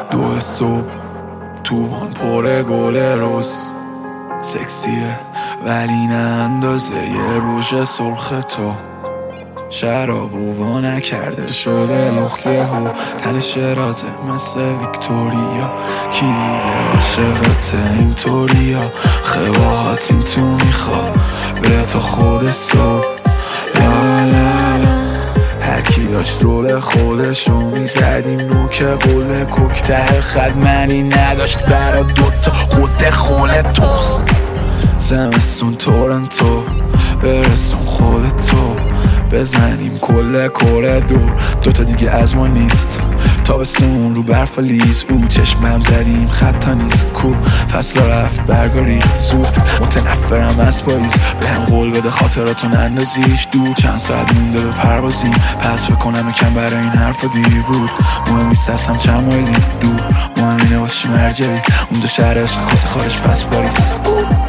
دو صبح توان پر گل روز، سکسیه ولی نه اندازه یه روژ سرخ تو. شراب و نکرده شده لخته ها، تن شرازه مثل ویکتوریا. کی دیگه عاشقته اینطوریا، خواهات این تو میخوا به تا خود صبح. لا لا لا هرکی داشت رول خودشو میزدیم نوک قول کوک. ته خد منی نداشت برا دوتا خود خول توست. زمستون تورنتو برسون خودتو، بزنیم کل کره دور. دوتا دیگه از ما نیست، تابستون رو برف و لیز. او چشمم زدیم خطا نیست کو، فصل رفت برگا ریخت زود. متنفرم از پاییز، به هم قول بده خاطراتو نندازیش دور. چند ساعت مونده به پروازیم، پس فکر کنم یکم برای این حرفا دیر بود. مهم نیست هستم چند مایلی دور، مهم اینه باشی مرجعی اونجا شهرش خواسته خارج پس پاریس.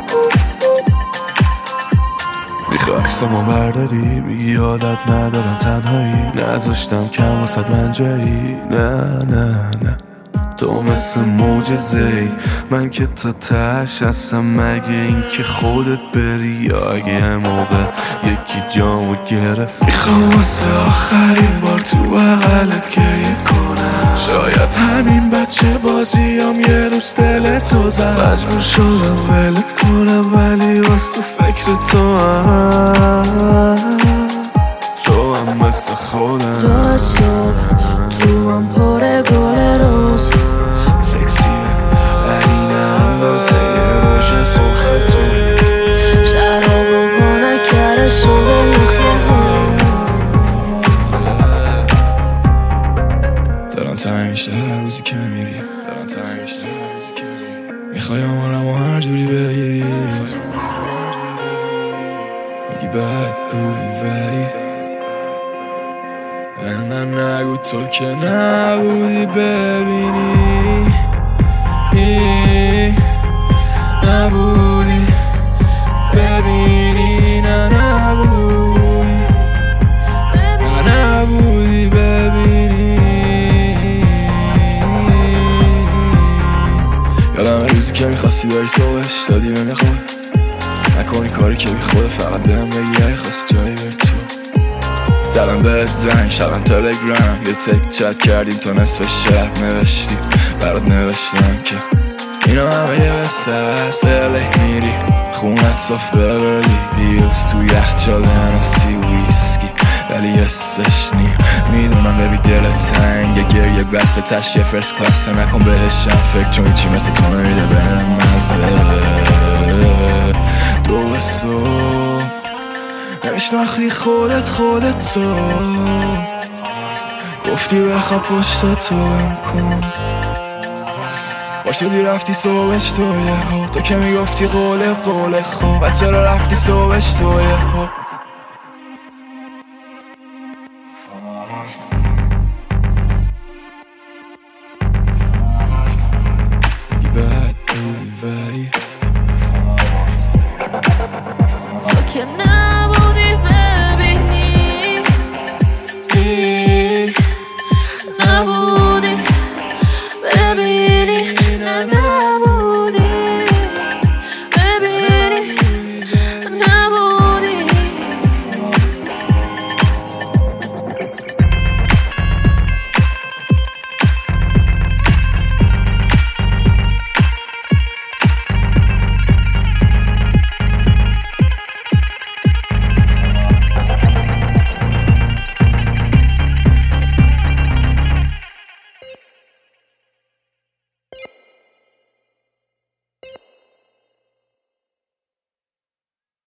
عکسمو برداری بگی عادت ندارم تنهایی، نذاشتم کم واسد من جایی. نه نه نه تو مثل معجزه‌ای، من که تا تهش هستم. مگه این که خودت بری یا اگه یه موقع یکی جامو گرفت. میخوام واسه آخرین بار تو بغلت گریه کنم. شاید همین بچه بازیام یه روز دلتو زد. مجبور شدم ولت کنم ولی واسه فکر تو هم مثل خودم. تو صبح تو هم پر گل روز، سکسیه ولی نه اندازه یه روژ سرخ تو. شراب و نکرده شده لخته ها. دارم تنگ میشه هر روزی که میری، دارم تنگ میشه هر روزی که میری. میخوای آمارم و هر جوری بگیری، میگی بد بودی ولی من نگو تو که نبودی. ببینی نبودی، ببینی نه نبودی، نبودی ببینی. یادم روزی که میخواستی بری صبحش دادی من خود، نکنی کاری که بی خود. فقط بهم بگی اگه خواستی جایی بری تو. زدم بهت زنگ شبم تلگرام، یه تک چت کردیم تا نصف شب. نوشتی برات نوشتم که اینا همه یه قصه هست. الی میری خونت صاف ببرلی هیلز، تو یخچال هنسی ویسکی ولی حسش نی. میدونم ببی دل تنگ گریه بسته تش یه فرست کلاس. نکن بهشم فکر چون چی مثل تو نمیده بهم مزه. دو صبح نمیشناختی خودت تو، گفتی بخواب پشت تو بم کن. باشدی رفتی صبحش تو یه ها، تو که میگفتی قول خوب. بچه رو رفتی صبحش تو یه ها.